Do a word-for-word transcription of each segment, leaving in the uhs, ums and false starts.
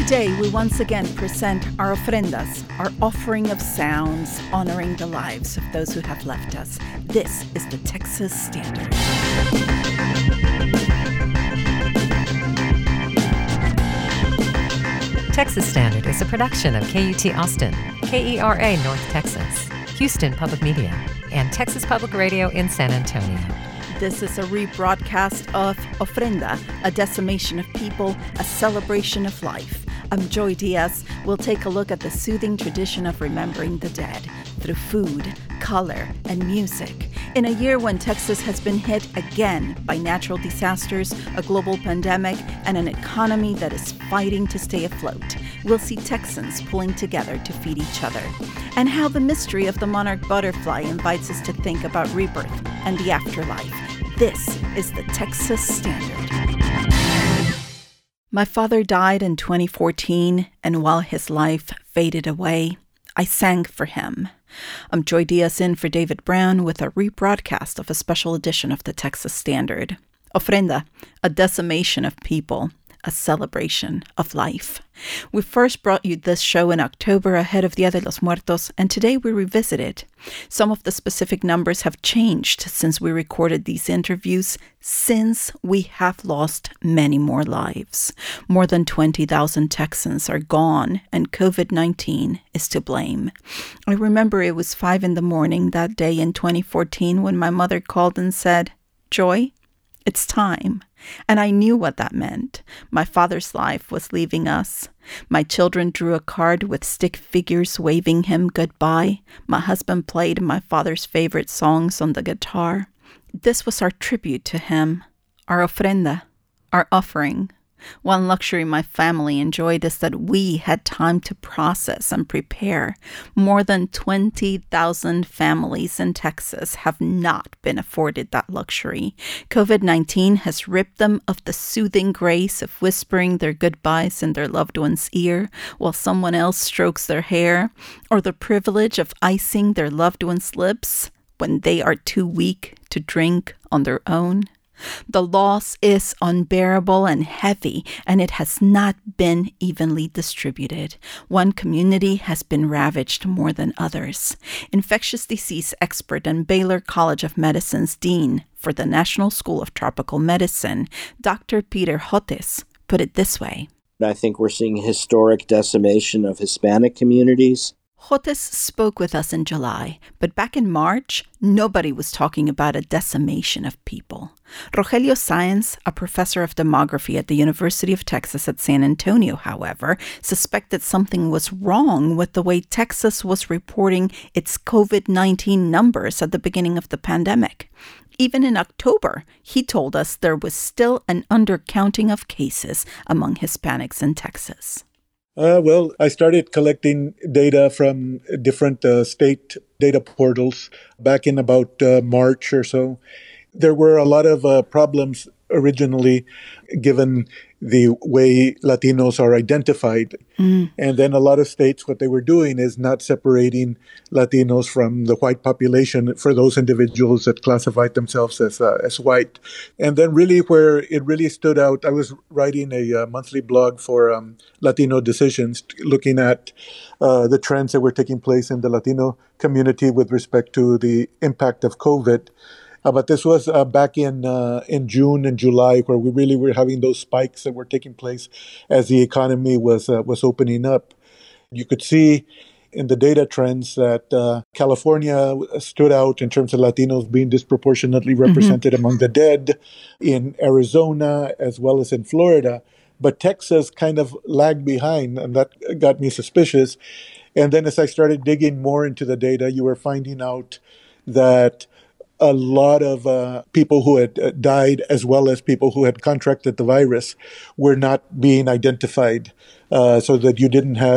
Today, we once again present our ofrendas, our offering of sounds honoring the lives of those who have left us. This is the Texas Standard. Texas Standard is a production of K U T Austin, K E R A North Texas, Houston Public Media, and Texas Public Radio in San Antonio. This is a rebroadcast of Ofrenda, a decimation of people, a celebration of life. I'm Joy Diaz. We'll take a look at the soothing tradition of remembering the dead through food, color, and music. In a year when Texas has been hit again by natural disasters, a global pandemic, and an economy that is fighting to stay afloat, we'll see Texans pulling together to feed each other. And how the mystery of the monarch butterfly invites us to think about rebirth and the afterlife. This is the Texas Standard. My father died in twenty fourteen, and while his life faded away, I sang for him. I'm Joy Diaz in for David Brown with a rebroadcast of a special edition of the Texas Standard. Ofrenda, a decimation of people, a celebration of life. We first brought you this show in October ahead of Dia de los Muertos, and today we revisit it. Some of the specific numbers have changed since we recorded these interviews, since we have lost many more lives. More than twenty thousand Texans are gone, and covid nineteen is to blame. I remember it was five in the morning that day in twenty fourteen when my mother called and said, "Joy, it's time." And I knew what that meant. My father's life was leaving us. My children drew a card with stick figures waving him goodbye. My husband played my father's favorite songs on the guitar. This was our tribute to him, our ofrenda, our offering. One luxury my family enjoyed is that we had time to process and prepare. More than twenty thousand families in Texas have not been afforded that luxury. covid nineteen has ripped them of the soothing grace of whispering their goodbyes in their loved one's ear while someone else strokes their hair, or the privilege of icing their loved one's lips when they are too weak to drink on their own. The loss is unbearable and heavy, and it has not been evenly distributed. One community has been ravaged more than others. Infectious disease expert and Baylor College of Medicine's dean for the National School of Tropical Medicine, Doctor Peter Jotes, put it this way. I think we're seeing historic decimation of Hispanic communities. Jotes spoke with us in July, but back in March, nobody was talking about a decimation of people. Rogelio Sáenz, a professor of demography at the University of Texas at San Antonio, however, suspected something was wrong with the way Texas was reporting its covid nineteen numbers at the beginning of the pandemic. Even in October, he told us there was still an undercounting of cases among Hispanics in Texas. Uh, well, I started collecting data from different uh, state data portals back in about uh, March or so. There were a lot of uh, problems originally, given the way Latinos are identified. Mm. And then a lot of states, what they were doing is not separating Latinos from the white population for those individuals that classified themselves as uh, as white. And then really where it really stood out, I was writing a uh, monthly blog for um, Latino Decisions, looking at uh, the trends that were taking place in the Latino community with respect to the impact of COVID. Uh, but this was uh, back in uh, in June and July, where we really were having those spikes that were taking place as the economy was uh, was opening up. You could see in the data trends that uh, California stood out in terms of Latinos being disproportionately represented mm-hmm. among the dead, in Arizona as well as in Florida. But Texas kind of lagged behind, and that got me suspicious. And then as I started digging more into the data, you were finding out that a lot of uh, people who had uh, died, as well as people who had contracted the virus, were not being identified, uh, so that you didn't have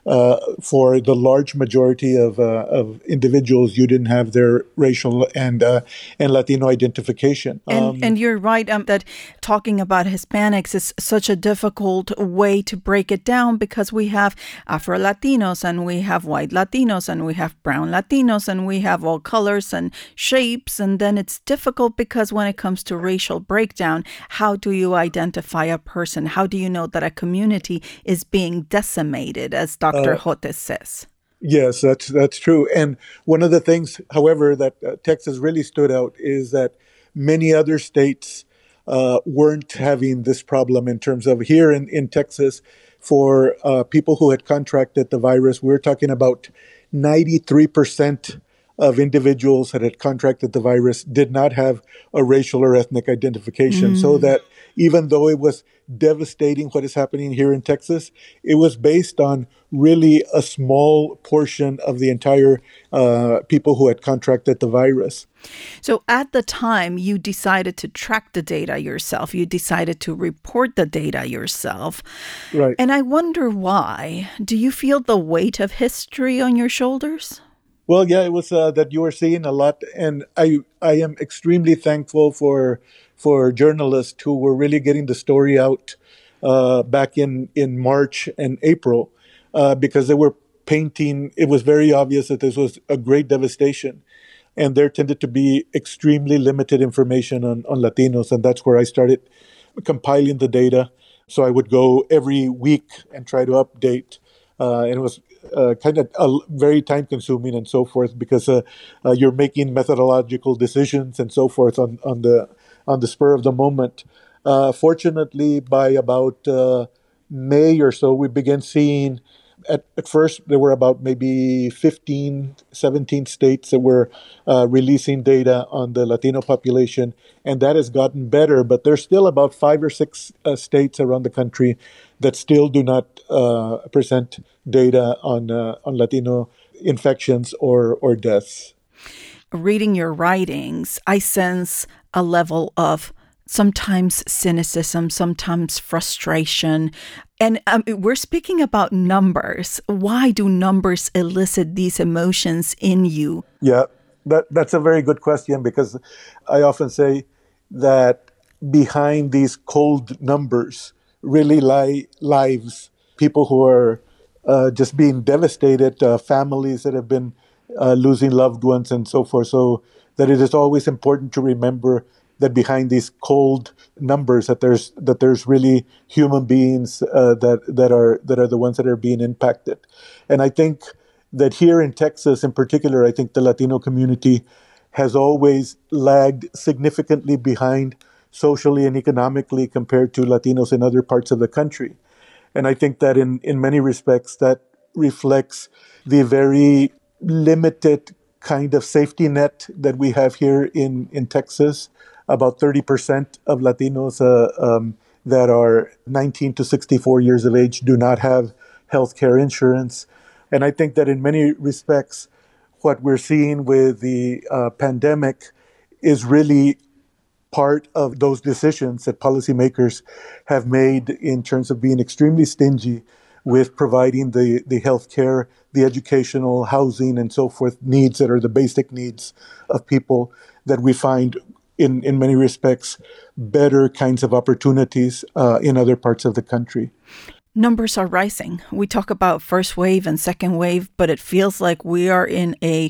uh, for the large majority of uh, of individuals, you didn't have their racial and uh, and Latino identification. And Um, and you're right um, that talking about Hispanics is such a difficult way to break it down because we have Afro-Latinos and we have white Latinos and we have brown Latinos and we have all colors and shapes. And then it's difficult because when it comes to racial breakdown, how do you identify a person? How do you know that a community is being decimated, as Doctor Uh, Jotes says? Yes, that's that's true. And one of the things, however, that uh, Texas really stood out is that many other states uh, weren't having this problem in terms of here in, in Texas for uh, people who had contracted the virus. We're talking about ninety-three percent of individuals that had contracted the virus did not have a racial or ethnic identification. Mm. So that even though it was devastating what is happening here in Texas, it was based on really a small portion of the entire uh, people who had contracted the virus. So at the time, you decided to track the data yourself. You decided to report the data yourself. Right. And I wonder why. Do you feel the weight of history on your shoulders? Well, yeah, it was uh, that you were seeing a lot, and I I am extremely thankful for for journalists who were really getting the story out uh, back in, in March and April, uh, because they were painting. It was very obvious that this was a great devastation, and there tended to be extremely limited information on, on Latinos, and that's where I started compiling the data. So I would go every week and try to update, uh, and it was uh, kind of uh, very time-consuming and so forth because uh, uh, you're making methodological decisions and so forth on, on the on the spur of the moment. Uh, fortunately, by about uh, May or so, we began seeing. At, at first, there were about maybe fifteen, seventeen states that were uh, releasing data on the Latino population, and that has gotten better. But there's still about five or six uh, states around the country that still do not uh, present data on uh, on Latino infections or or deaths. Reading your writings, I sense a level of sometimes cynicism, sometimes frustration. And um, we're speaking about numbers. Why do numbers elicit these emotions in you? Yeah, that that's a very good question, because I often say that behind these cold numbers really lie lives, people who are uh, just being devastated, uh, families that have been uh, losing loved ones and so forth. So that it is always important to remember that behind these cold numbers, that there's that there's really human beings uh, that that are that are the ones that are being impacted. And I think that here in Texas, in particular, I think the Latino community has always lagged significantly behind socially and economically compared to Latinos in other parts of the country. And I think that in in many respects that reflects the very limited kind of safety net that we have here in in Texas. About thirty percent of Latinos uh, um, that are nineteen to sixty-four years of age do not have health care insurance. And I think that in many respects, what we're seeing with the uh, pandemic is really part of those decisions that policymakers have made in terms of being extremely stingy with providing the, the health care, the educational, housing, and so forth needs that are the basic needs of people that we find in, in many respects, better kinds of opportunities uh, in other parts of the country. Numbers are rising. We talk about first wave and second wave, but it feels like we are in a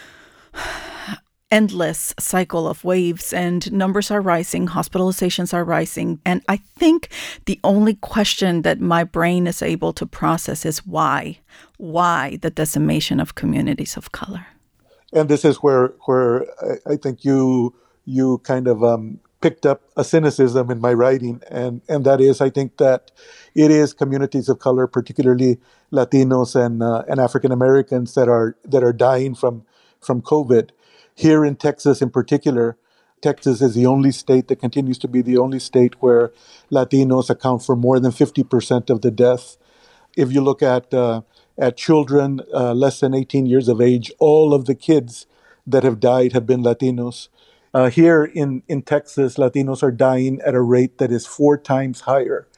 endless cycle of waves, and numbers are rising, hospitalizations are rising. And I think the only question that my brain is able to process is why? Why the decimation of communities of color? And this is where, where I, I think you... you kind of um, picked up a cynicism in my writing. And, and that is, I think that it is communities of color, particularly Latinos and uh, and African Americans that are that are dying from, from COVID. Here in Texas in particular, Texas is the only state that continues to be the only state where Latinos account for more than fifty percent of the deaths. If you look at, uh, at children uh, less than eighteen years of age, all of the kids that have died have been Latinos. Uh, here in, in Texas, Latinos are dying at a rate that is four times higher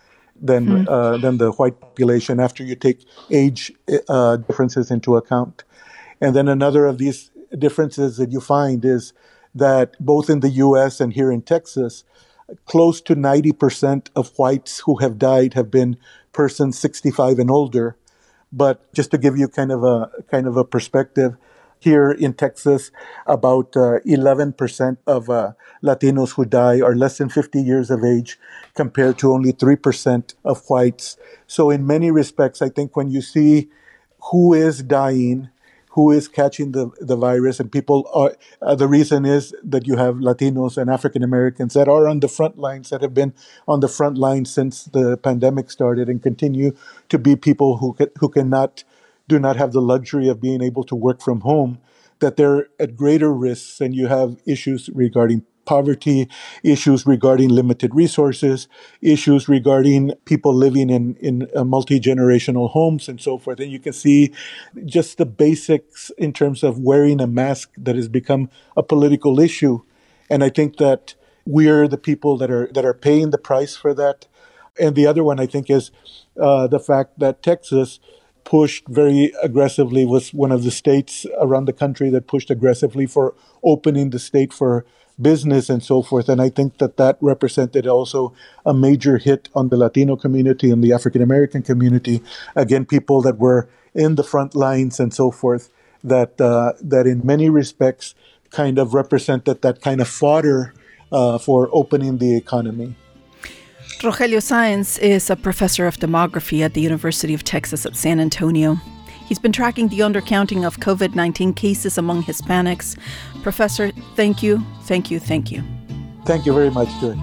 than mm. uh, than the white population after you take age uh, differences into account. And then another of these differences that you find is that both in the U S and here in Texas, close to ninety percent of whites who have died have been persons sixty-five and older. But just to give you kind of a kind of a perspective, here in Texas, about uh, eleven percent of uh, Latinos who die are less than fifty years of age, compared to only three percent of whites. So in many respects, I think when you see who is dying, who is catching the, the virus, and people are, uh, the reason is that you have Latinos and African Americans that are on the front lines, that have been on the front lines since the pandemic started, and continue to be people who can, who cannot, do not have the luxury of being able to work from home, that they're at greater risks. And you have issues regarding poverty, issues regarding limited resources, issues regarding people living in, in uh, multi-generational homes and so forth. And you can see just the basics in terms of wearing a mask that has become a political issue. And I think that we're the people that are that are paying the price for that. And the other one, I think, is uh, the fact that Texas pushed very aggressively, was one of the states around the country that pushed aggressively for opening the state for business and so forth. And I think that that represented also a major hit on the Latino community and the African American community. Again, people that were in the front lines and so forth, that uh, that in many respects kind of represented that kind of fodder uh, for opening the economy. Rogelio Sáenz is a professor of demography at the University of Texas at San Antonio. He's been tracking the undercounting of covid nineteen cases among Hispanics. Professor, thank you, thank you, thank you. Thank you very much, Joy.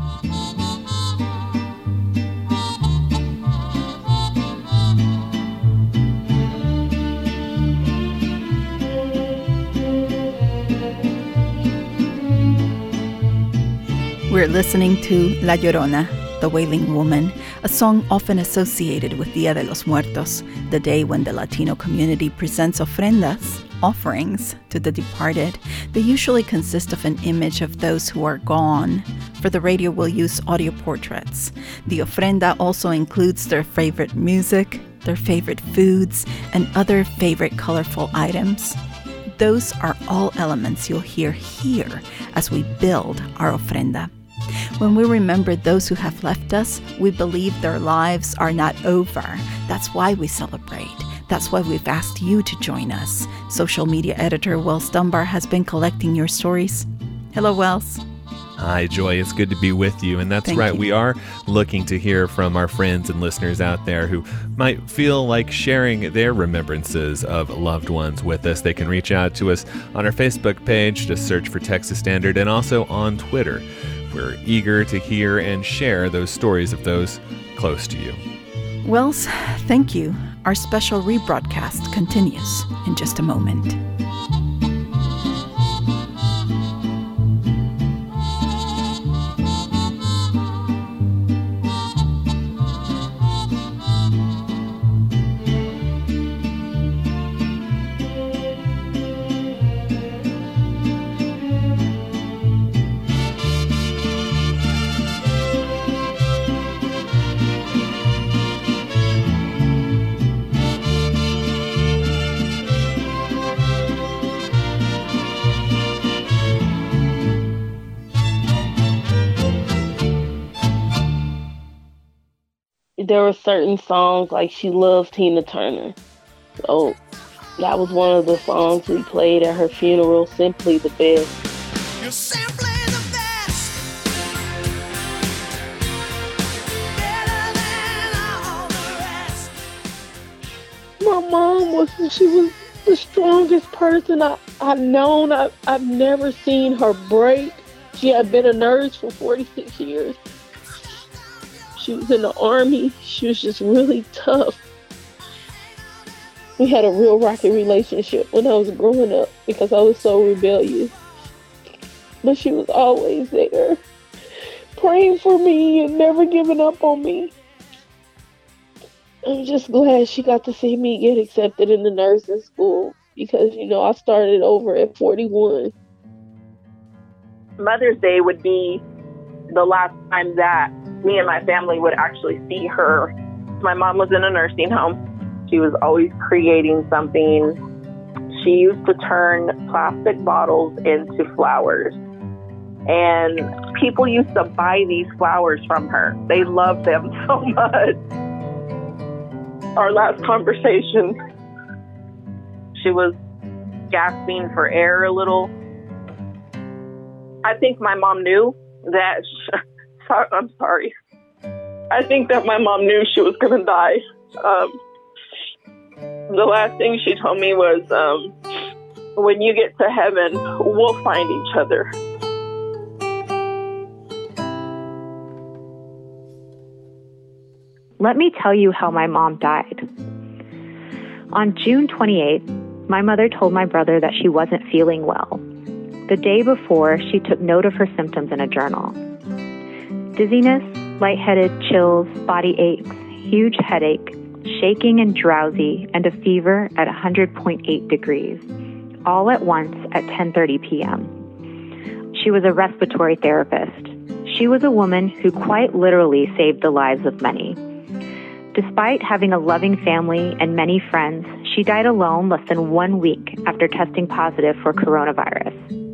We're listening to La Llorona, the Wailing Woman, a song often associated with Dia de los Muertos, the day when the Latino community presents ofrendas, offerings, to the departed. They usually consist of an image of those who are gone. For the radio, we'll use audio portraits. The ofrenda also includes their favorite music, their favorite foods, and other favorite colorful items. Those are all elements you'll hear here as we build our ofrenda. When we remember those who have left us, we believe their lives are not over. That's why we celebrate. That's why we've asked you to join us. Social media editor Wells Dunbar has been collecting your stories. Hello, Wells. Hi, Joy. It's good to be with you. And that's Thank right. you. We are looking to hear from our friends and listeners out there who might feel like sharing their remembrances of loved ones with us. They can reach out to us on our Facebook page. Just search for Texas Standard, and also on Twitter. We're eager to hear and share those stories of those close to you. Wells, thank you. Our special rebroadcast continues in just a moment. There were certain songs, like she loves Tina Turner. So that was one of the songs we played at her funeral, Simply the Best. You're simply the best. Better than all the rest. My mom was, she was the strongest person I, I've known. I, I've never seen her break. She had been a nurse for forty-six years. She was in the Army. She was just really tough. We had a real rocky relationship when I was growing up because I was so rebellious. But she was always there, praying for me and never giving up on me. I'm just glad she got to see me get accepted in the nursing school because, you know, I started over at forty-one. Mother's Day would be the last time that me and my family would actually see her. My mom was in a nursing home. She was always creating something. She used to turn plastic bottles into flowers. And people used to buy these flowers from her. They loved them so much. Our last conversation, she was gasping for air a little. I think my mom knew that, she, I'm sorry. I think that my mom knew she was going to die. Um, the last thing she told me was, um, when you get to heaven, we'll find each other. Let me tell you how my mom died. On June twenty-eighth, my mother told my brother that she wasn't feeling well. The day before, she took note of her symptoms in a journal. Dizziness, lightheaded, chills, body aches, huge headache, shaking and drowsy, and a fever at one hundred point eight degrees, all at once at ten thirty p.m. She was a respiratory therapist. She was a woman who quite literally saved the lives of many. Despite having a loving family and many friends, she died alone less than one week after testing positive for coronavirus.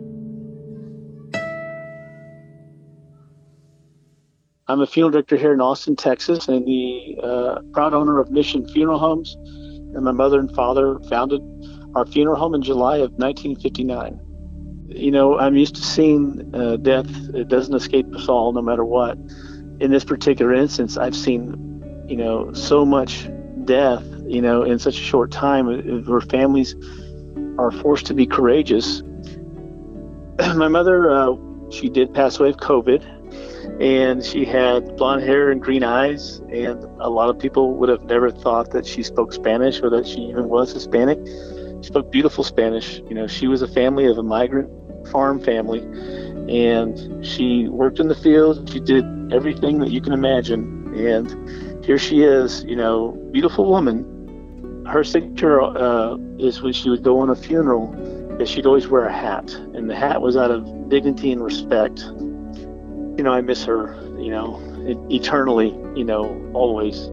I'm a funeral director here in Austin, Texas, and the uh, proud owner of Mission Funeral Homes. And my mother and father founded our funeral home in July of nineteen fifty-nine. You know, I'm used to seeing uh, death. It doesn't escape us all, no matter what. In this particular instance, I've seen, you know, so much death, you know, in such a short time, where families are forced to be courageous. My mother, uh, she did pass away of COVID, and she had blonde hair and green eyes, and a lot of people would have never thought that she spoke Spanish or that she even was Hispanic. She spoke beautiful Spanish. You know, she was a family of a migrant farm family, and she worked in the field. She did everything that you can imagine, and here she is, you know, beautiful woman. Her signature uh, is when she would go on a funeral, that she'd always wear a hat, and the hat was out of dignity and respect. You know, I miss her, you know, eternally, you know, always.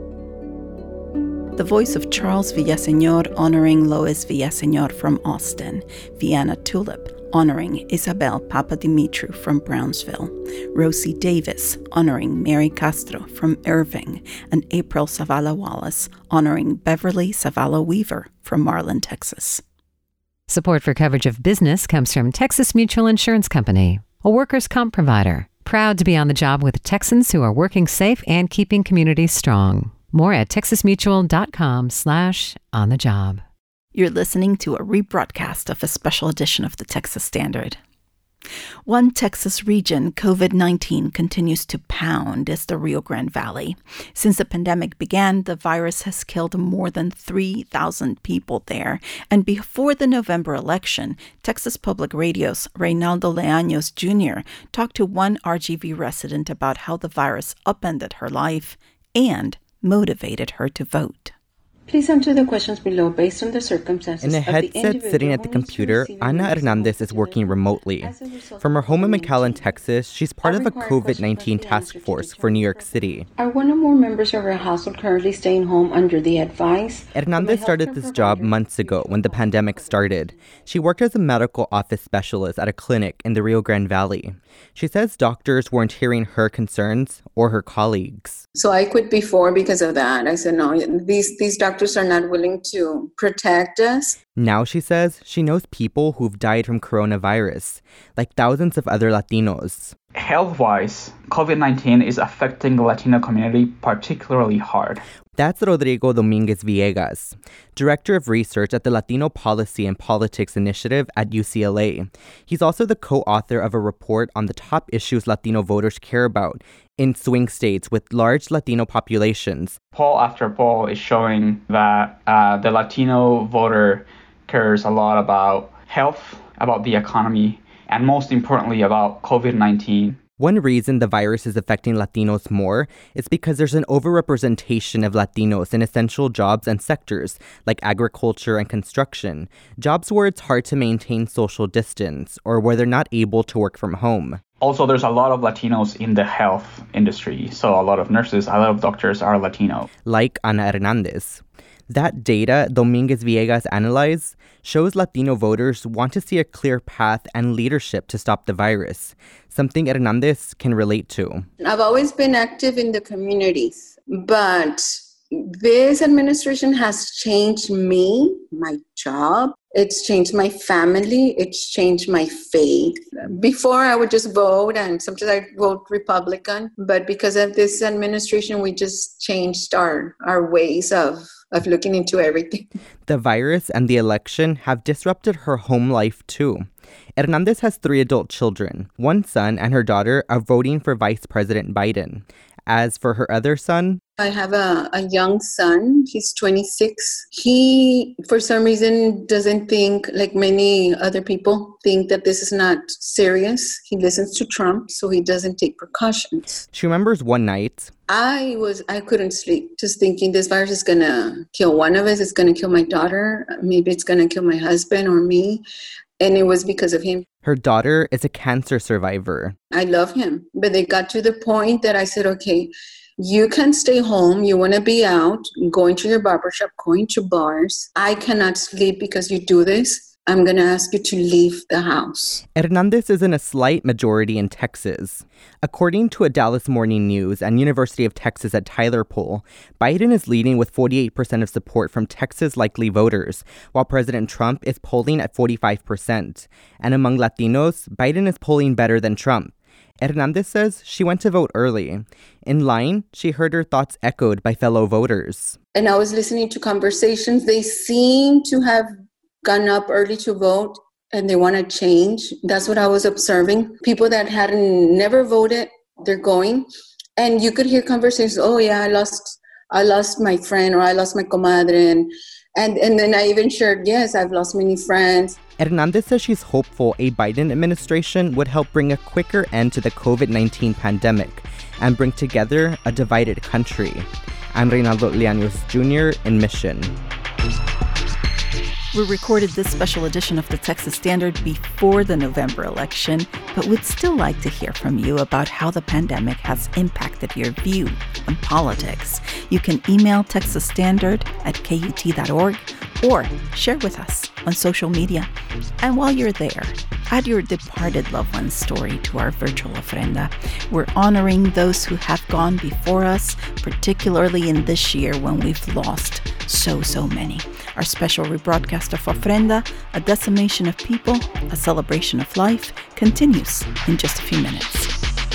The voice of Charles Villaseñor honoring Lois Villaseñor from Austin, Vienna Tulip honoring Isabel Papadimitriou from Brownsville, Rosie Davis honoring Mary Castro from Irving, and April Zavala Wallace honoring Beverly Zavala Weaver from Marlin, Texas. Support for coverage of business comes from Texas Mutual Insurance Company, a workers' comp provider, proud to be on the job with Texans who are working safe and keeping communities strong. More at texasmutual.com slash on the job. You're listening to a rebroadcast of a special edition of the Texas Standard. One Texas region COVID nineteen continues to pound is the Rio Grande Valley. Since the pandemic began, the virus has killed more than three thousand people there. And before the November election, Texas Public Radio's Reynaldo Leaños Junior talked to one R G V resident about how the virus upended her life and motivated her to vote. Please answer the questions below based on the circumstances. In a headset sitting at the computer, Ana Hernandez is working remotely. From her home in McAllen, Texas, she's part of a COVID nineteen task force for New York City. Are one or more members of her household currently staying home under the advice? Hernandez started this job months ago when the pandemic started. She worked as a medical office specialist at a clinic in the Rio Grande Valley. She says doctors weren't hearing her concerns or her colleagues. So I quit before because of that. I said, no, these, these doctors are not willing to protect us. Now, she says, she knows people who've died from coronavirus, like thousands of other Latinos. Health-wise, COVID nineteen is affecting the Latino community particularly hard. That's Rodrigo Dominguez Villegas, Director of Research at the Latino Policy and Politics Initiative at U C L A. He's also the co-author of a report on the top issues Latino voters care about in swing states with large Latino populations. Poll after poll is showing that uh, the Latino voter cares a lot about health, about the economy, and most importantly about COVID nineteen. One reason the virus is affecting Latinos more is because there's an overrepresentation of Latinos in essential jobs and sectors like agriculture and construction, jobs where it's hard to maintain social distance or where they're not able to work from home. Also, there's a lot of Latinos in the health industry. So a lot of nurses, a lot of doctors are Latino. Like Ana Hernandez. That data Dominguez Villegas analyzed shows Latino voters want to see a clear path and leadership to stop the virus, something Hernandez can relate to. I've always been active in the communities, but this administration has changed me, my job. It's changed my family. It's changed my faith. Before, I would just vote, and sometimes I vote Republican. But because of this administration, we just changed our, our ways of, of looking into everything. The virus and the election have disrupted her home life too. Hernandez has three adult children. One son and her daughter are voting for Vice President Biden. As for her other son, I have a, a young son. He's twenty-six. He, for some reason, doesn't think, like many other people, think that this is not serious. He listens to Trump, so he doesn't take precautions. She remembers one night. I was, I couldn't sleep, just thinking this virus is going to kill one of us. It's going to kill my daughter. Maybe it's going to kill my husband or me. And it was because of him. Her daughter is a cancer survivor. I love him. But they got to the point that I said, okay, you can stay home. You want to be out, going to your barbershop, going to bars. I cannot sleep because you do this. I'm going to ask you to leave the house. Hernandez is in a slight majority in Texas. According to a Dallas Morning News and University of Texas at Tyler poll, Biden is leading with forty-eight percent of support from Texas likely voters, while President Trump is polling at forty-five percent. And among Latinos, Biden is polling better than Trump. Hernandez says she went to vote early. In line, she heard her thoughts echoed by fellow voters. And I was listening to conversations. They seem to have gone up early to vote, and they want to change. That's what I was observing. People that hadn't never voted, they're going. And you could hear conversations, oh yeah, I lost I lost my friend, or I lost my comadre. And, and, and then I even shared, yes, I've lost many friends. Hernandez says she's hopeful a Biden administration would help bring a quicker end to the covid nineteen pandemic and bring together a divided country. I'm Reynaldo Llanos Junior in Mission. We recorded this special edition of the Texas Standard before the November election, but would still like to hear from you about how the pandemic has impacted your view on politics. You can email Texas Standard at K U T dot org or share with us on social media. And while you're there, add your departed loved one's story to our virtual ofrenda. We're honoring those who have gone before us, particularly in this year when we've lost so, so many. Our special rebroadcast of Ofrenda, a decimation of people, a celebration of life, continues in just a few minutes.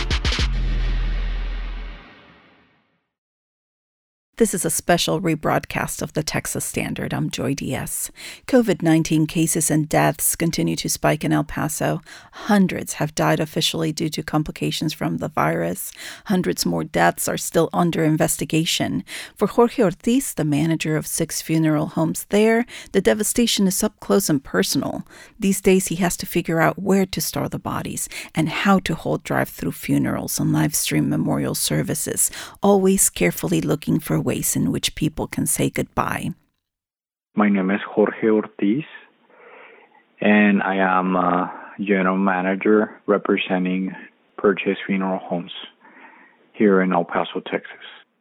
This is a special rebroadcast of the Texas Standard. I'm Joy Diaz. covid nineteen cases and deaths continue to spike in El Paso. Hundreds have died officially due to complications from the virus. Hundreds more deaths are still under investigation. For Jorge Ortiz, the manager of six funeral homes there, the devastation is up close and personal. These days, he has to figure out where to store the bodies and how to hold drive-through funerals and live-stream memorial services, always carefully looking for ways in which people can say goodbye. My name is Jorge Ortiz, and I am a general manager representing Purchase Funeral Homes here in El Paso, Texas.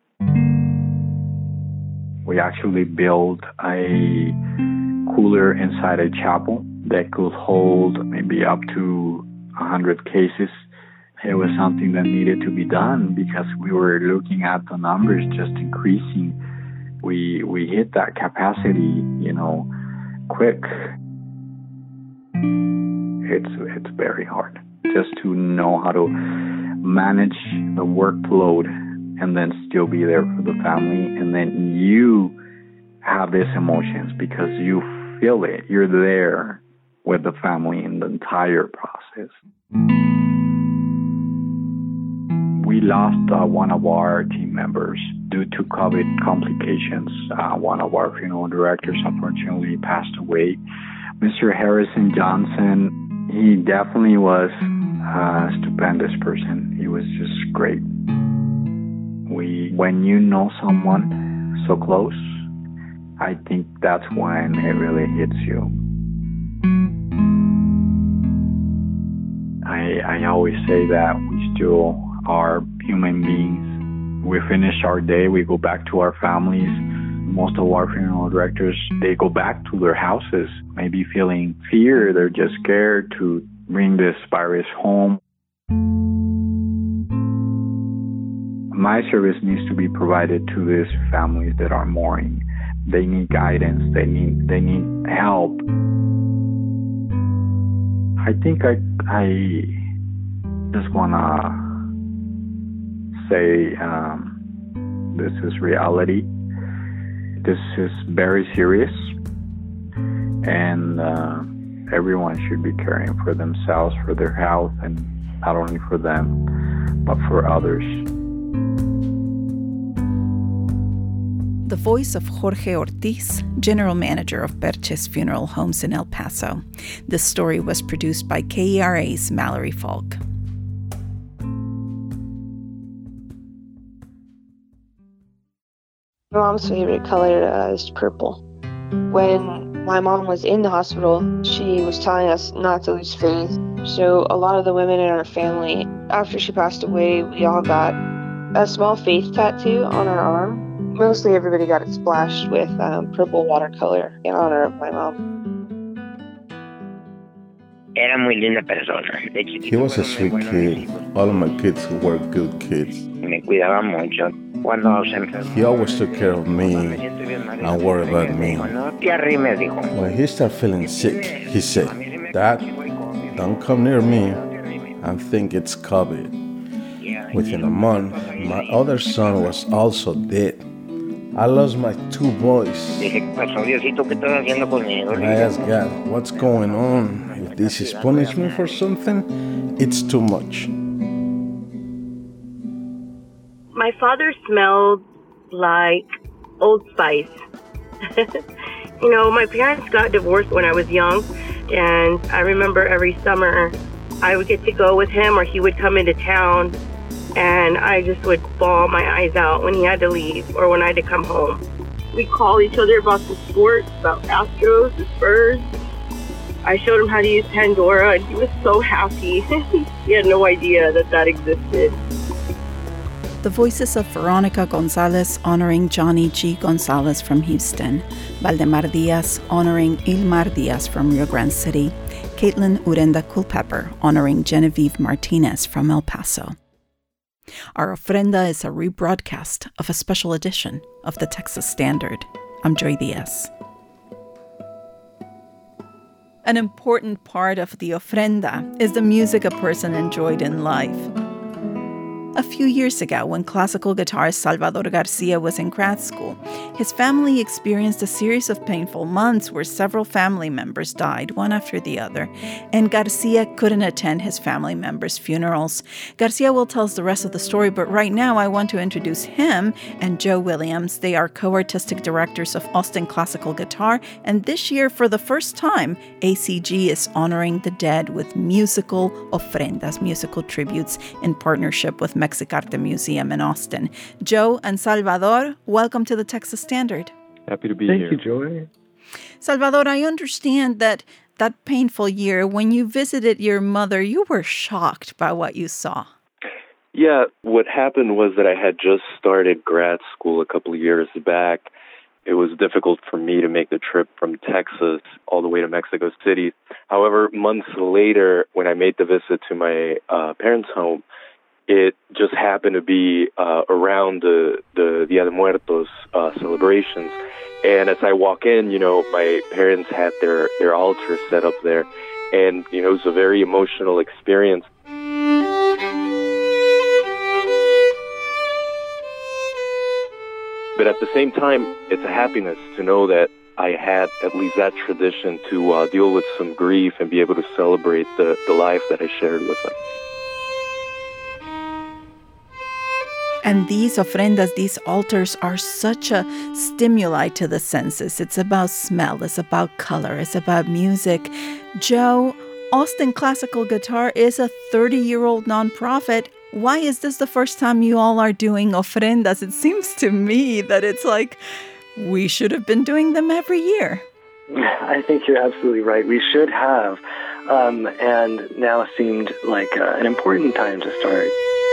We actually built a cooler inside a chapel that could hold maybe up to one hundred cases. It was something that needed to be done because we were looking at the numbers just increasing. We we hit that capacity, you know, quick. It's it's very hard just to know how to manage the workload and then still be there for the family. And then you have these emotions because you feel it. You're there with the family in the entire process. We lost uh, one of our team members due to COVID complications. Uh, one of our funeral directors unfortunately passed away. Mister Harrison Johnson, he definitely was a stupendous person. He was just great. We, when you know someone so close, I think that's when it really hits you. I, I always say that we still are human beings. We finish our day, we go back to our families. Most of our funeral directors, they go back to their houses, maybe feeling fear. They're just scared to bring this virus home. My service needs to be provided to these families that are mourning. They need guidance. They need they need help. I think I I just wanna say um, this is reality. This is very serious, and uh, everyone should be caring for themselves, for their health, and not only for them, but for others. The voice of Jorge Ortiz, General Manager of Perches Funeral Homes in El Paso. This story was produced by K E R A's Mallory Falk. My mom's favorite color uh, is purple. When my mom was in the hospital, she was telling us not to lose faith. So a lot of the women in our family, after she passed away, we all got a small faith tattoo on our arm. Mostly everybody got it splashed with um, purple watercolor in honor of my mom. Era muy linda persona. He was a sweet kid. All of my kids were good kids. Me cuidaba mucho. Cuando se He always took care of me and worried about me. When he started feeling sick, he said, "Dad, don't come near me. I think it's COVID." Within a month, my other son was also dead. I lost my two boys. I asked God, what's going on? If this is punishment for something, it's too much. My father smelled like Old Spice. You know, my parents got divorced when I was young, and I remember every summer I would get to go with him or he would come into town, and I just would bawl my eyes out when he had to leave or when I had to come home. We'd call each other about the sports, about Astros, the Spurs. I showed him how to use Pandora, and he was so happy. He had no idea that that existed. The voices of Veronica Gonzalez honoring Johnny G. Gonzalez from Houston, Valdemar Diaz honoring Ilmar Diaz from Rio Grande City, Caitlin Urenda Culpepper honoring Genevieve Martinez from El Paso. Our ofrenda is a rebroadcast of a special edition of the Texas Standard. I'm Joy Diaz. An important part of the ofrenda is the music a person enjoyed in life. A few years ago, when classical guitarist Salvador Garcia was in grad school, his family experienced a series of painful months where several family members died, one after the other, and Garcia couldn't attend his family members' funerals. Garcia will tell us the rest of the story, but right now I want to introduce him and Joe Williams. They are co-artistic directors of Austin Classical Guitar, and this year, for the first time, A C G is honoring the dead with musical ofrendas, musical tributes, in partnership with Mexicarte Museum in Austin. Joe and Salvador, welcome to the Texas Standard. Happy to be Thank here. Thank you, Joy. Salvador, I understand that that painful year, when you visited your mother, you were shocked by what you saw. Yeah, what happened was that I had just started grad school a couple of years back. It was difficult for me to make the trip from Texas all the way to Mexico City. However, months later, when I made the visit to my uh, parents' home, it just happened to be uh, around the, the Dia de Muertos uh, celebrations. And as I walk in, you know, my parents had their, their altar set up there. And, you know, it was a very emotional experience. But at the same time, it's a happiness to know that I had at least that tradition to uh, deal with some grief and be able to celebrate the, the life that I shared with them. And these ofrendas, these altars, are such a stimuli to the senses. It's about smell, it's about color, it's about music. Joe, Austin Classical Guitar is a thirty-year-old nonprofit. Why is this the first time you all are doing ofrendas? It seems to me that it's like we should have been doing them every year. I think you're absolutely right. We should have. um, and now seemed like uh, an important time to start.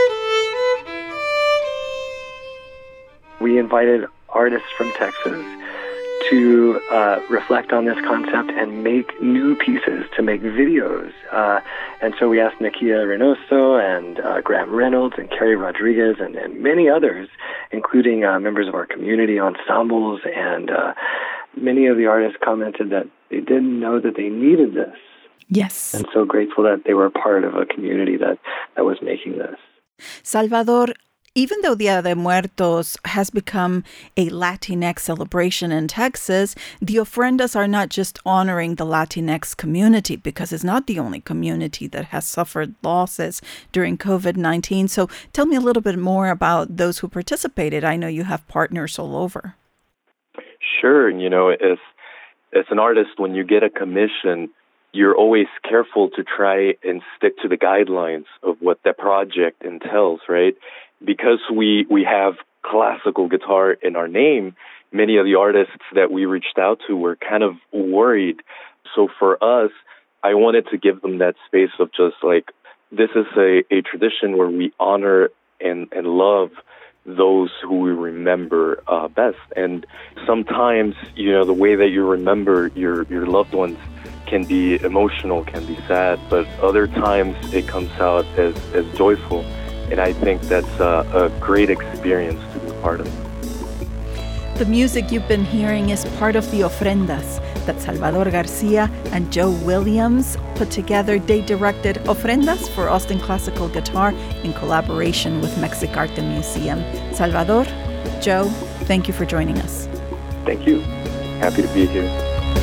We invited artists from Texas to uh, reflect on this concept and make new pieces, to make videos. Uh, and so we asked Nakia Reynoso and uh, Graham Reynolds and Carrie Rodriguez and, and many others, including uh, members of our community ensembles. And uh, many of the artists commented that they didn't know that they needed this. Yes. And so grateful that they were part of a community that, that was making this. Salvador, even though Dia de Muertos has become a Latinx celebration in Texas, the ofrendas are not just honoring the Latinx community, because it's not the only community that has suffered losses during covid nineteen. So tell me a little bit more about those who participated. I know you have partners all over. Sure. You know, as, as an artist, when you get a commission, you're always careful to try and stick to the guidelines of what that project entails, right? Because we, we have classical guitar in our name, many of the artists that we reached out to were kind of worried. So for us, I wanted to give them that space of just like, this is a, a tradition where we honor and, and love those who we remember uh, best. And sometimes, you know, the way that you remember your, your loved ones can be emotional, can be sad, but other times it comes out as, as joyful. And I think that's a, a great experience to be part of. The music you've been hearing is part of the ofrendas that Salvador Garcia and Joe Williams put together. They directed Ofrendas for Austin Classical Guitar in collaboration with Mexicarte Museum. Salvador, Joe, thank you for joining us. Thank you. Happy to be here.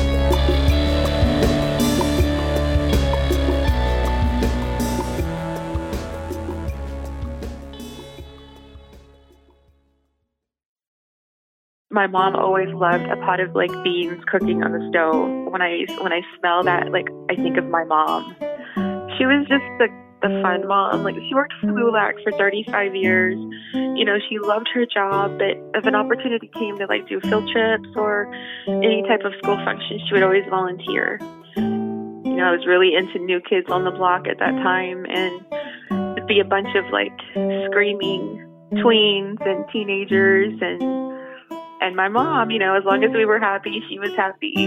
My mom always loved a pot of like beans cooking on the stove. When I when I smell that, like I think of my mom. She was just the the fun mom. Like she worked for LULAC for thirty-five years. You know, she loved her job, but if an opportunity came to like do field trips or any type of school function, she would always volunteer. You know, I was really into New Kids on the Block at that time, and it'd be a bunch of like screaming tweens and teenagers and And my mom, you know, as long as we were happy, she was happy.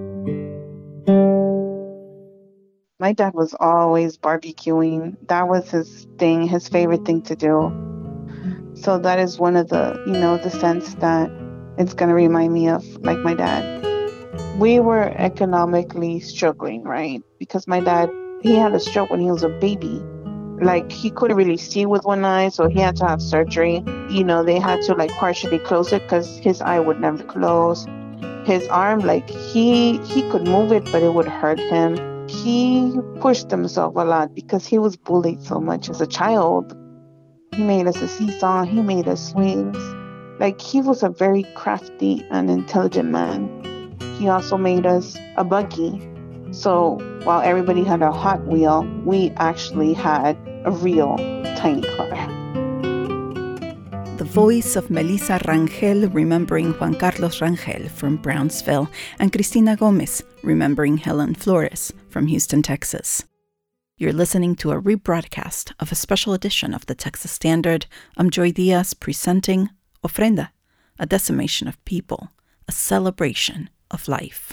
My dad was always barbecuing. That was his thing, his favorite thing to do. So that is one of the, you know, the sense that it's going to remind me of, like, my dad. We were economically struggling, right? Because my dad, he had a stroke when he was a baby. Like, he couldn't really see with one eye, so he had to have surgery. You know, they had to, like, partially close it because his eye would never close. His arm, like, he he could move it, but it would hurt him. He pushed himself a lot because he was bullied so much as a child. He made us a seesaw. He made us swings. Like, he was a very crafty and intelligent man. He also made us a buggy. So while everybody had a Hot Wheel, we actually had a real tiny car. The voice of Melissa Rangel remembering Juan Carlos Rangel from Brownsville, and Cristina Gomez remembering Helen Flores from Houston, Texas. You're listening to a rebroadcast of a special edition of the Texas Standard. I'm Joy Diaz presenting Ofrenda, a decimation of people, a celebration of life.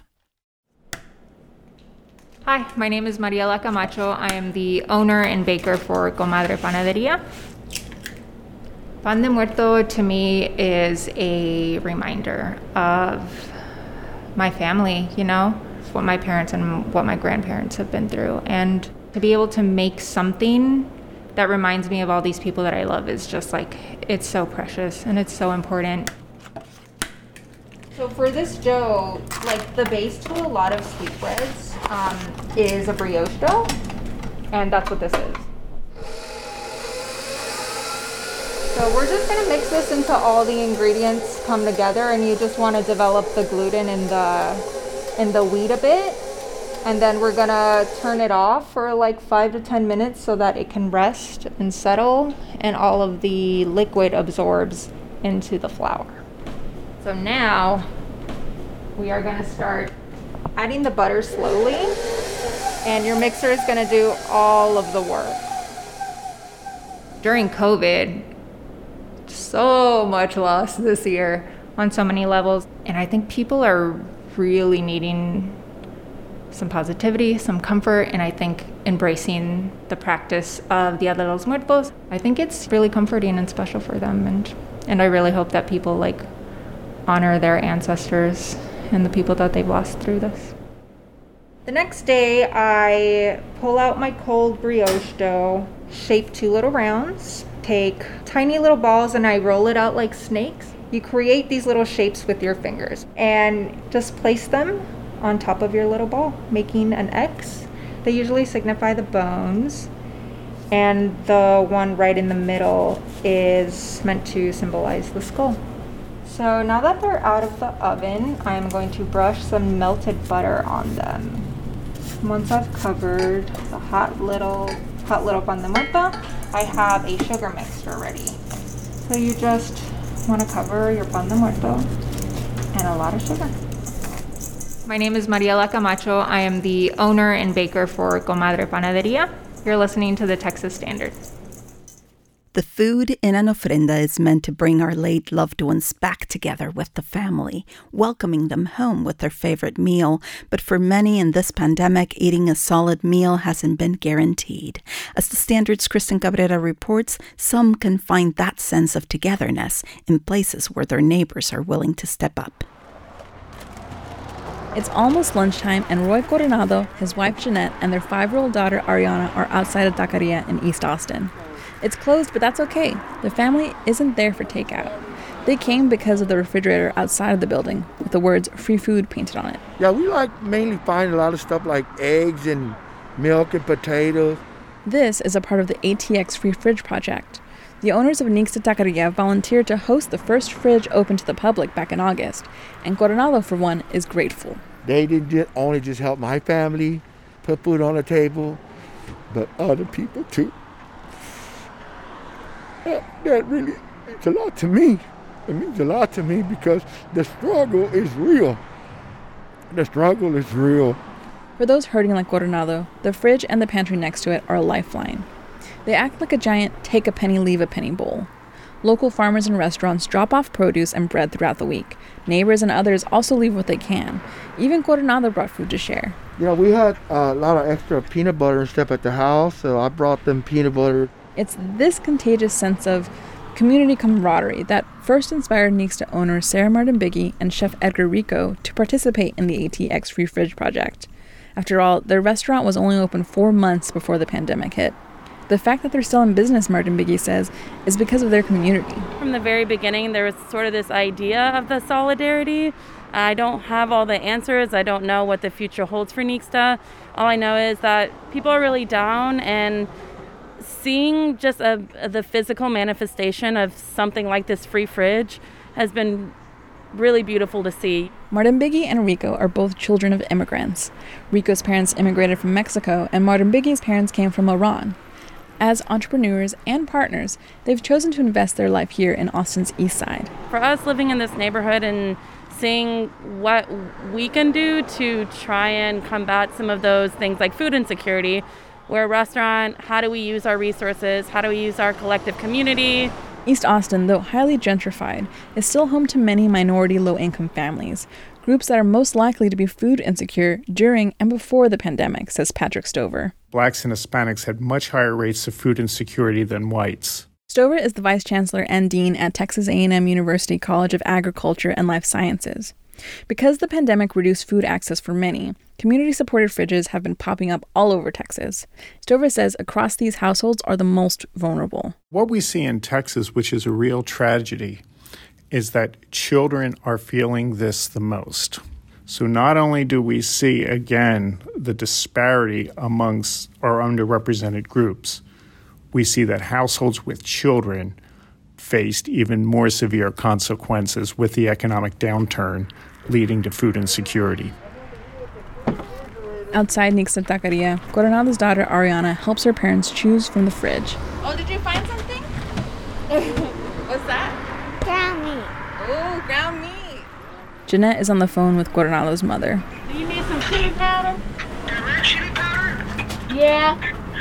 Hi, my name is Mariela Camacho. I am the owner and baker for Comadre Panaderia. Pan de Muerto to me is a reminder of my family, you know, what my parents and what my grandparents have been through. And to be able to make something that reminds me of all these people that I love is just like, it's so precious and it's so important. So for this dough, like the base to a lot of sweetbreads um, is a brioche dough, and that's what this is. So we're just gonna mix this until all the ingredients come together, and you just wanna develop the gluten in the, in the wheat a bit. And then we're gonna turn it off for like five to ten minutes so that it can rest and settle, and all of the liquid absorbs into the flour. So now we are going to start adding the butter slowly. and your mixer is going to do all of the work. During COVID, so much loss this year on so many levels, and I think people are really needing some positivity, some comfort, and I think embracing the practice of Dia de los Muertos. I think it's really comforting and special for them, and and I really hope that people like honor their ancestors and the people that they've lost through this. The next day, I pull out my cold brioche dough, shape two little rounds, take tiny little balls, and I roll it out like snakes. You create these little shapes with your fingers and just place them on top of your little ball, making an X. They usually signify the bones, and the one right in the middle is meant to symbolize the skull. So now that they're out of the oven, I'm going to brush some melted butter on them. Once I've covered the hot little hot little pan de muerto, I have a sugar mixture ready. So you just want to cover your pan de muerto and a lot of sugar. My name is Mariela Camacho. I am the owner and baker for Comadre Panaderia. You're listening to the Texas Standard. The food in an ofrenda is meant to bring our late loved ones back together with the family, welcoming them home with their favorite meal. But for many in this pandemic, eating a solid meal hasn't been guaranteed. As the Standard's Kristen Cabrera reports, some can find that sense of togetherness in places where their neighbors are willing to step up. It's almost lunchtime, and Roy Coronado, his wife Jeanette, and their five-year-old daughter Ariana are outside a taqueria in East Austin. It's closed, but that's okay. The family isn't there for takeout. They came because of the refrigerator outside of the building with the words free food painted on it. Yeah, we like mainly find a lot of stuff like eggs and milk and potatoes. This is a part of the A T X Free Fridge project. The owners of Nixta Taqueria volunteered to host the first fridge open to the public back in August, and Coronado, for one, is grateful. They didn't just only just help my family put food on the table, but other people too. That, that really means a lot to me. It means a lot to me because the struggle is real. The struggle is real. For those hurting like Coronado, the fridge and the pantry next to it are a lifeline. They act like a giant take a penny, leave a penny bowl. Local farmers and restaurants drop off produce and bread throughout the week. Neighbors and others also leave what they can. Even Coronado brought food to share. Yeah, we had a lot of extra peanut butter and stuff at the house, so I brought them peanut butter. It's this contagious sense of community camaraderie that first inspired Nixta owner Sarah Martin Biggie and chef Edgar Rico to participate in the A T X Free Fridge project. After all, their restaurant was only open four months before the pandemic hit. The fact that they're still in business, Martin Biggie says, is because of their community. From the very beginning, there was sort of this idea of the solidarity. I don't have all the answers. I don't know what the future holds for Nixta. All I know is that people are really down, and seeing just a, the physical manifestation of something like this free fridge has been really beautiful to see. Martin Biggie and Rico are both children of immigrants. Rico's parents immigrated from Mexico, and Martin Biggie's parents came from Iran. As entrepreneurs and partners, they've chosen to invest their life here in Austin's East Side. For us living in this neighborhood and seeing what we can do to try and combat some of those things like food insecurity, we're a restaurant, how do we use our resources, how do we use our collective community? East Austin, though highly gentrified, is still home to many minority low-income families, groups that are most likely to be food insecure during and before the pandemic, says Patrick Stover. Blacks and Hispanics had much higher rates of food insecurity than whites. Stover is the vice chancellor and dean at Texas A and M University College of Agriculture and Life Sciences. Because the pandemic reduced food access for many, community-supported fridges have been popping up all over Texas. Stover says across these households are the most vulnerable. What we see in Texas, which is a real tragedy, is that children are feeling this the most. So not only do we see, again, the disparity amongst our underrepresented groups, we see that households with children faced even more severe consequences with the economic downturn leading to food insecurity. Outside Nixta Taqueria, Coronado's daughter Ariana helps her parents choose from the fridge. Oh, did you find something? What's that? Ground meat. Oh, ground meat. Jeanette is on the phone with Coronado's mother. Do you need some chili powder? Red chili powder? Yeah.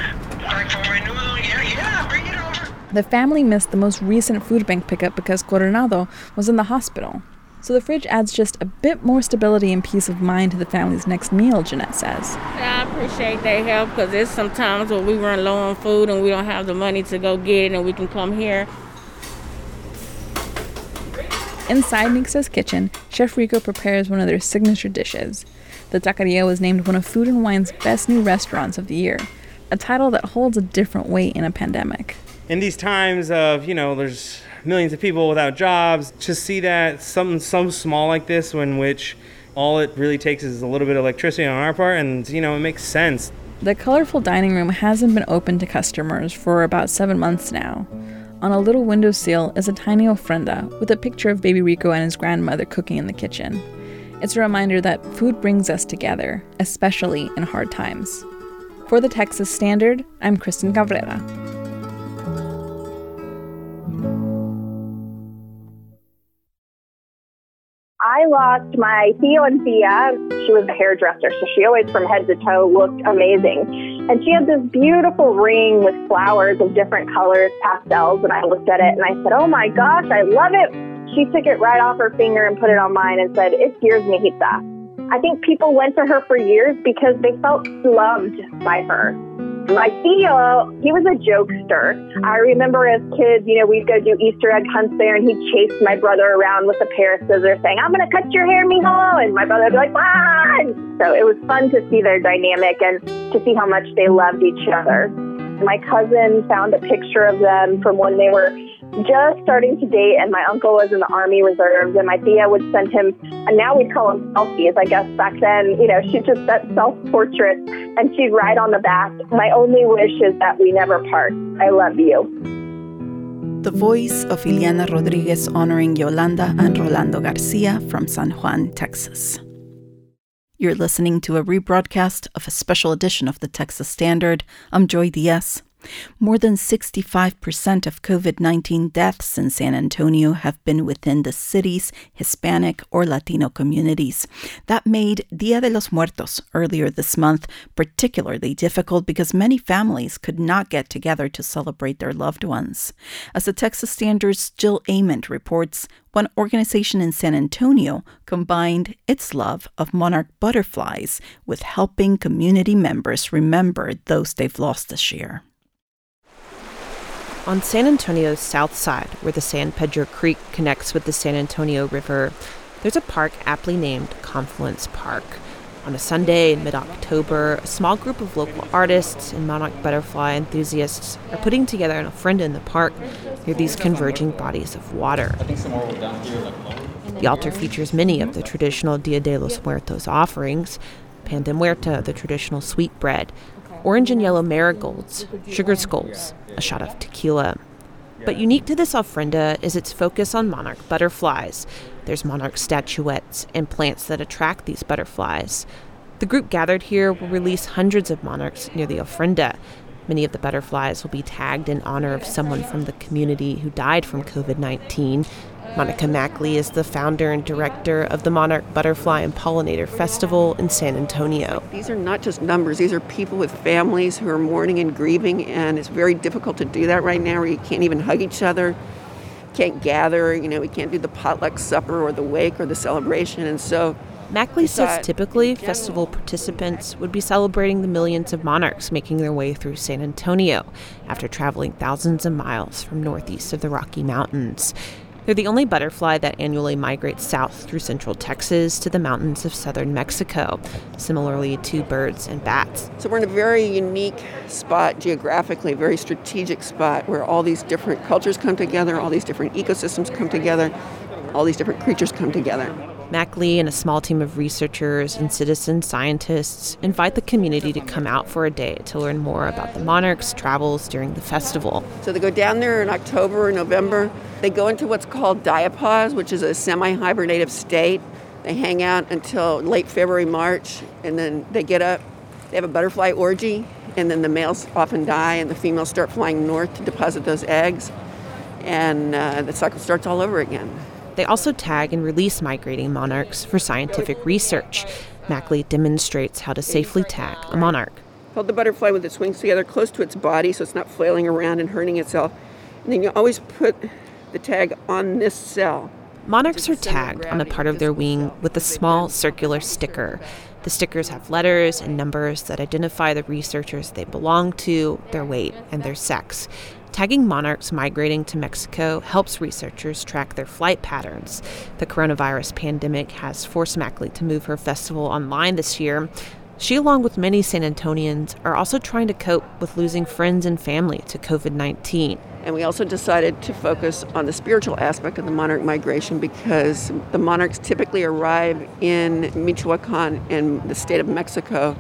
The family missed the most recent food bank pickup because Coronado was in the hospital. So the fridge adds just a bit more stability and peace of mind to the family's next meal, Jeanette says. I appreciate their help because there's some times when we run low on food and we don't have the money to go get it and we can come here. Inside Nixta's kitchen, Chef Rico prepares one of their signature dishes. The Taqueria was named one of Food and Wine's best new restaurants of the year, a title that holds a different weight in a pandemic. In these times of, you know, there's millions of people without jobs, to see that something so small like this, in which all it really takes is a little bit of electricity on our part, and, you know, it makes sense. The colorful dining room hasn't been open to customers for about seven months now. On a little windowsill is a tiny ofrenda with a picture of baby Rico and his grandmother cooking in the kitchen. It's a reminder that food brings us together, especially in hard times. For the Texas Standard, I'm Kristen Cabrera. I lost my tío and tía. She was a hairdresser, so she always from head to toe looked amazing. And she had this beautiful ring with flowers of different colors, pastels, and I looked at it and I said, oh my gosh, I love it. She took it right off her finger and put it on mine and said, it's yours, mijita. I think people went to her for years because they felt loved by her. My tío, he was a jokester. I remember as kids, you know, we'd go do Easter egg hunts there, and he'd chase my brother around with a pair of scissors saying, I'm going to cut your hair, mijo. And my brother would be like, fine. So it was fun to see their dynamic and to see how much they loved each other. My cousin found a picture of them from when they were just starting to date, and my uncle was in the Army Reserves, and my tia would send him, and now we call them selfies. I guess back then, you know, she'd just set self-portraits, and she'd write on the back, my only wish is that we never part. I love you. The voice of Ileana Rodriguez honoring Yolanda and Rolando Garcia from San Juan, Texas. You're listening to a rebroadcast of a special edition of the Texas Standard. I'm Joy Diaz. More than sixty-five percent of covid nineteen deaths in San Antonio have been within the city's Hispanic or Latino communities. That made Dia de los Muertos earlier this month particularly difficult because many families could not get together to celebrate their loved ones. As the Texas Standard's Jill Ament reports, one organization in San Antonio combined its love of monarch butterflies with helping community members remember those they've lost this year. On San Antonio's south side, where the San Pedro Creek connects with the San Antonio River, there's a park aptly named Confluence Park. On a Sunday in mid-October, a small group of local artists and monarch butterfly enthusiasts are putting together an ofrenda in the park near these converging bodies of water. The altar features many of the traditional Dia de los Muertos offerings: pan de muerta, the traditional sweetbread, orange and yellow marigolds, sugar skulls, a shot of tequila. But unique to this ofrenda is its focus on monarch butterflies. There's monarch statuettes and plants that attract these butterflies. The group gathered here will release hundreds of monarchs near the ofrenda. Many of the butterflies will be tagged in honor of someone from the community who died from covid nineteen. Monica Mackley is the founder and director of the Monarch Butterfly and Pollinator Festival in San Antonio. These are not just numbers. These are people with families who are mourning and grieving, and it's very difficult to do that right now, where you can't even hug each other, can't gather, you know, we can't do the potluck supper or the wake or the celebration, and so... Mackley says typically festival participants would be celebrating the millions of monarchs making their way through San Antonio after traveling thousands of miles from northeast of the Rocky Mountains. They're the only butterfly that annually migrates south through central Texas to the mountains of southern Mexico, similarly to birds and bats. So we're in a very unique spot geographically, a very strategic spot where all these different cultures come together, all these different ecosystems come together, all these different creatures come together. Mackley and a small team of researchers and citizen scientists invite the community to come out for a day to learn more about the monarchs' travels during the festival. So they go down there in October or November. They go into what's called diapause, which is a semi-hibernative state. They hang out until late February, March, and then they get up. They have a butterfly orgy, and then the males often die, and the females start flying north to deposit those eggs, and uh, the cycle starts all over again. They also tag and release migrating monarchs for scientific research. Mackley demonstrates how to safely tag a monarch. Hold the butterfly with its wings together close to its body so it's not flailing around and hurting itself. And then you always put the tag on this cell. Monarchs are tagged on a part of their wing with a small circular sticker. The stickers have letters and numbers that identify the researchers they belong to, their weight, and their sex. Tagging monarchs migrating to Mexico helps researchers track their flight patterns. The coronavirus pandemic has forced Mackley to move her festival online this year. She, along with many San Antonians, are also trying to cope with losing friends and family to covid nineteen. And we also decided to focus on the spiritual aspect of the monarch migration because the monarchs typically arrive in Michoacan in the state of Mexico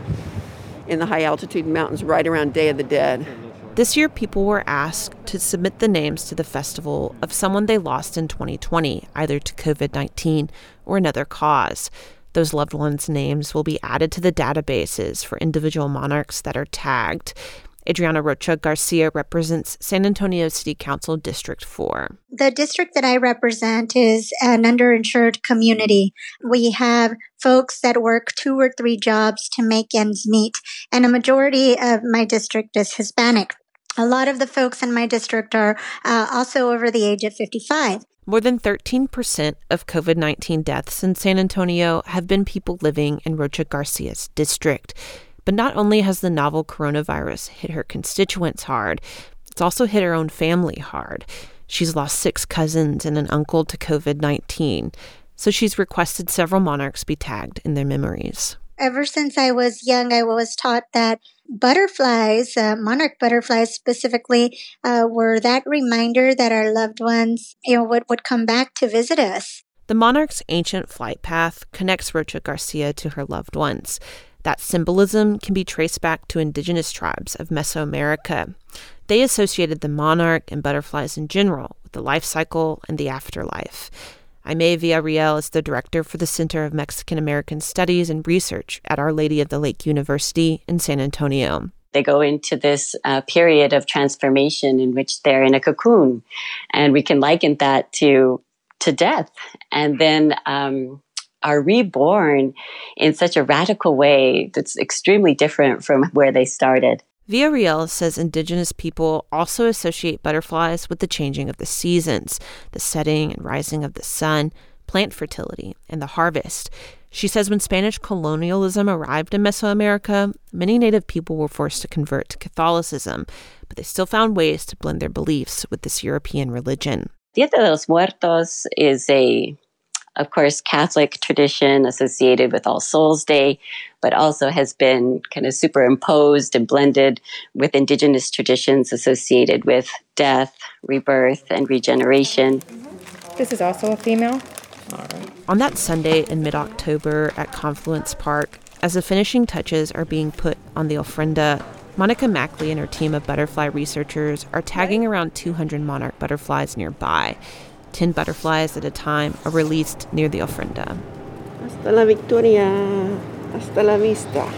in the high altitude mountains right around Day of the Dead. This year, people were asked to submit the names to the festival of someone they lost in twenty twenty, either to covid nineteen or another cause. Those loved ones' names will be added to the databases for individual monarchs that are tagged. Adriana Rocha Garcia represents San Antonio City Council District four. The district that I represent is an underinsured community. We have folks that work two or three jobs to make ends meet, and a majority of my district is Hispanic. A lot of the folks in my district are uh, also over the age of fifty-five. More than thirteen percent of covid nineteen deaths in San Antonio have been people living in Rocha Garcia's district. But not only has the novel coronavirus hit her constituents hard, it's also hit her own family hard. She's lost six cousins and an uncle to covid nineteen, so she's requested several monarchs be tagged in their memories. Ever since I was young, I was taught that butterflies, uh, monarch butterflies specifically, uh, were that reminder that our loved ones, you know, would, would come back to visit us. The monarch's ancient flight path connects Rocha Garcia to her loved ones. That symbolism can be traced back to indigenous tribes of Mesoamerica. They associated the monarch and butterflies in general with the life cycle and the afterlife. Aimee Villarreal is the director for the Center of Mexican American Studies and Research at Our Lady of the Lake University in San Antonio. They go into this uh, period of transformation in which they're in a cocoon, and we can liken that to to death, and then um, are reborn in such a radical way that's extremely different from where they started. Villarreal says indigenous people also associate butterflies with the changing of the seasons, the setting and rising of the sun, plant fertility, and the harvest. She says when Spanish colonialism arrived in Mesoamerica, many native people were forced to convert to Catholicism, but they still found ways to blend their beliefs with this European religion. Dia de los Muertos is a of course, Catholic tradition associated with All Souls Day, but also has been kind of superimposed and blended with indigenous traditions associated with death, rebirth, and regeneration. This is also a female. All right. On that Sunday in mid-October at Confluence Park, as the finishing touches are being put on the ofrenda, Monica Mackley and her team of butterfly researchers are tagging around two hundred monarch butterflies nearby. Ten butterflies at a time are released near the ofrenda. Hasta la victoria, hasta la vista.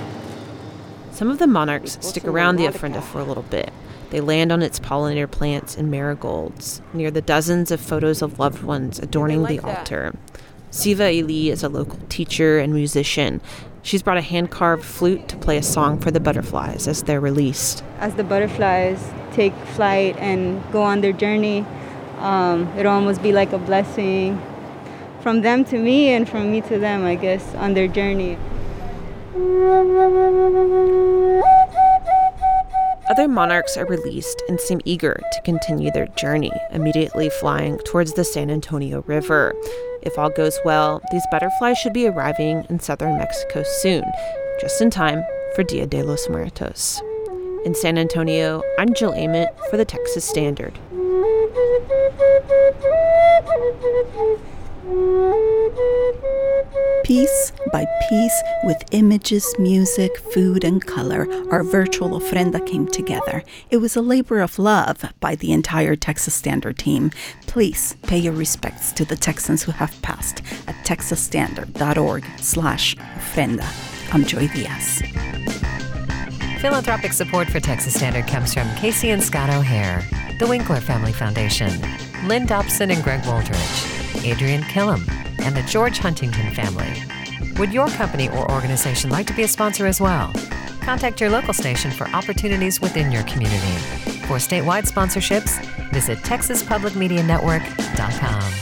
Some of the monarchs stick around the ofrenda for a little bit. They land on its pollinator plants and marigolds, near the dozens of photos of loved ones adorning the altar. Siva Eli is a local teacher and musician. She's brought a hand-carved flute to play a song for the butterflies as they're released. As the butterflies take flight and go on their journey, Um, it'll almost be like a blessing from them to me and from me to them, I guess, on their journey. Other monarchs are released and seem eager to continue their journey, immediately flying towards the San Antonio River. If all goes well, these butterflies should be arriving in southern Mexico soon, just in time for Dia de los Muertos. In San Antonio, I'm Jill Ament for the Texas Standard. Piece by piece, with images, music, food, and color, our virtual ofrenda came together. It was a labor of love by the entire Texas Standard team. Please pay your respects to the Texans who have passed at texasstandard.org slash ofrenda. I'm Joy Diaz. Philanthropic support for Texas Standard comes from Casey and Scott O'Hare, the Winkler Family Foundation, Lynn Dobson and Greg Waldridge, Adrian Killam, and the George Huntington family. Would your company or organization like to be a sponsor as well? Contact your local station for opportunities within your community. For statewide sponsorships, visit texas public media network dot com.